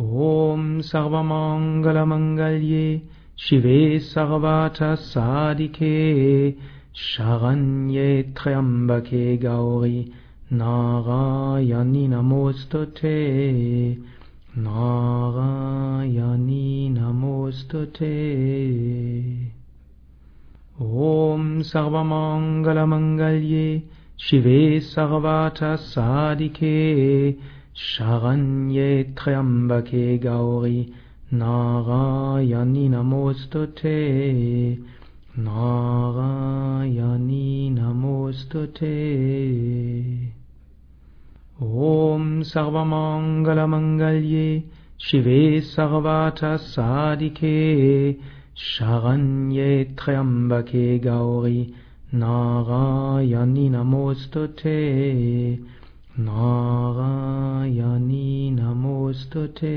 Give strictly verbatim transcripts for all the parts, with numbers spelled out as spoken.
Om Sarvamangalamangallye Shive Sarvata Sadike Sharanye Triambake Gauri Narayani Namostute Narayani Namostute. Om Sarvamangalamangallye Shive Sarvata Sadike Sharanye Triambake Gauri Narayani Namostute Narayani Namostute. Om Sarvamangalamangallye Shive Sarvata Sadike Sharanye Triambake Gauri Narayani Namostute Narayani Namostute.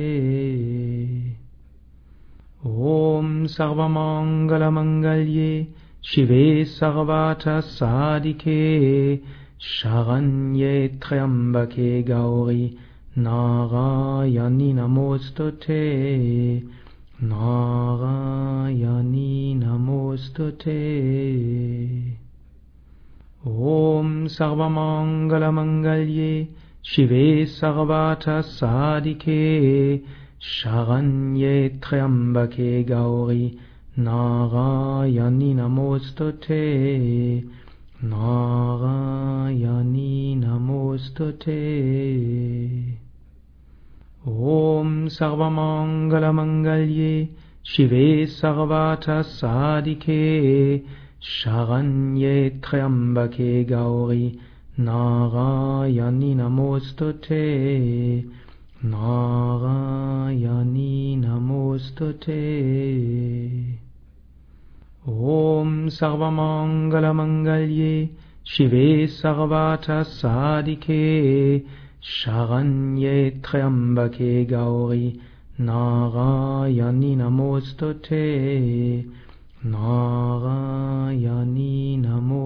Om Sarvamangalamangallye Shive Sarvata Sadike Sharanye Triambake Gauri Narayani Namostute Narayani Namostute. Om Sarvamangalamangallye Shive Sarvata Sadike Sharanye Triambake Gauri Narayani Namostute Narayani Namostute. Om Sarvamangalamangallye Shive Sarvata Sadike Sharanye Triambake Gauri Narayani Namostute Narayani Namostute. Om Sarvamangalamangallye Shive Sarvata Sadike Sharanye Triambake Gauri Narayani Namostute Narayani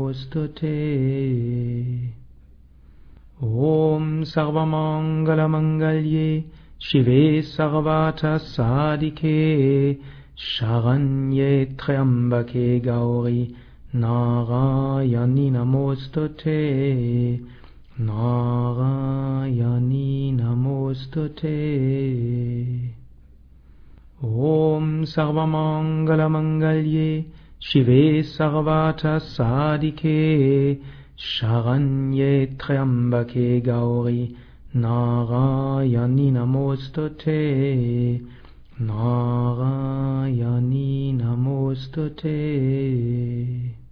Namostute. Om Sarvamangalamangallye Shive Sarvata Sadike Sharanye Triambake Gauri Narayani Namostute Narayani Namostute. Om Sarvamangalamangallye Shive Sarvata Sadike Sharanye Triambake Gauri Narayani Namostute Narayani Namostute.